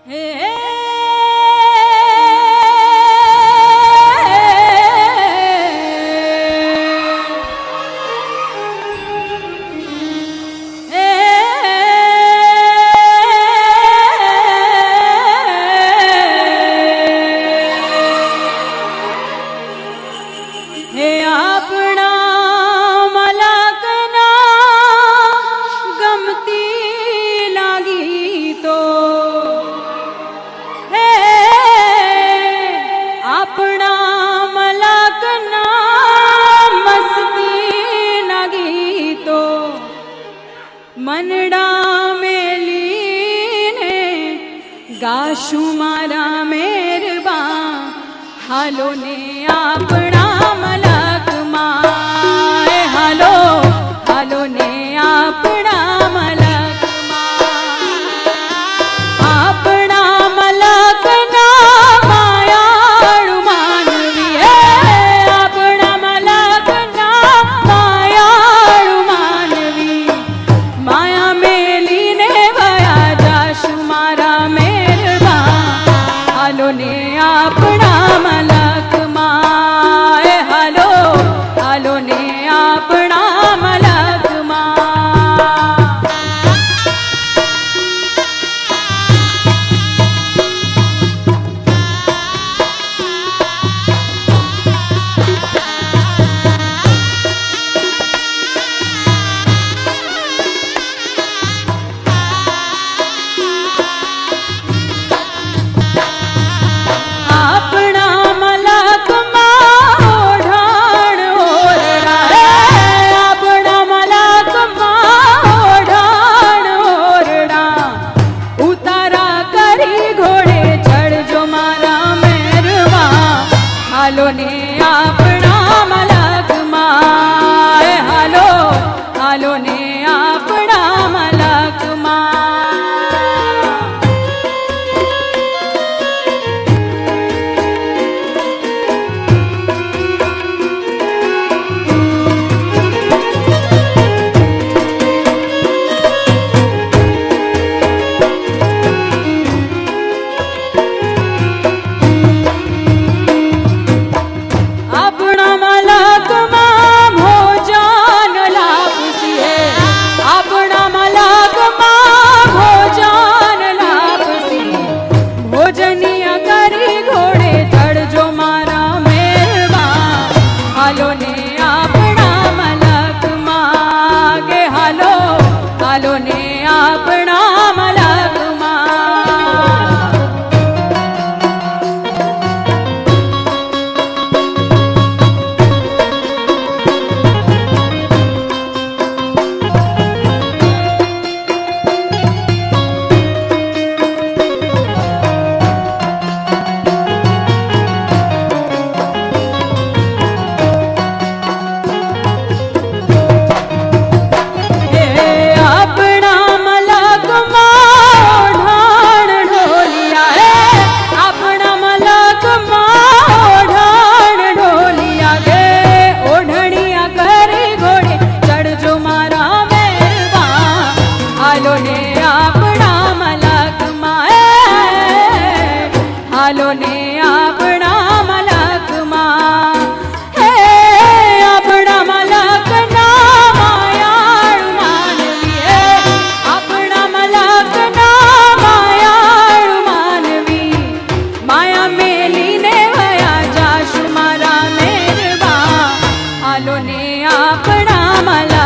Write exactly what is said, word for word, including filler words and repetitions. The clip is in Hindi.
मनडा मेलीने गाशु मारा मेरबा हालो ने आपना मलक माए हालो हालो ने आपना मलक माए आपना मलक ना मायाळु मानवी है आपना मलक ना मायाळु मानवी माया मेली ने भया जाशु मारा मेरबा हालो ने आपना मलक माए हालो हालो ने आपना मलक माए हालो ने आपना मलक माए हालो हालो ने आपना मलक माए हालो ने आपना मलक मागे हालो हालो ने आपना मलक हालो ने आपना मलक माए हालो ने आपना मलक माए आपना मलक ना मायाळु मानवी है आपना मलक ना मायाळु मानवी माया मेली ने भया जाशु मारा मेरबा हालो ने आपना मलक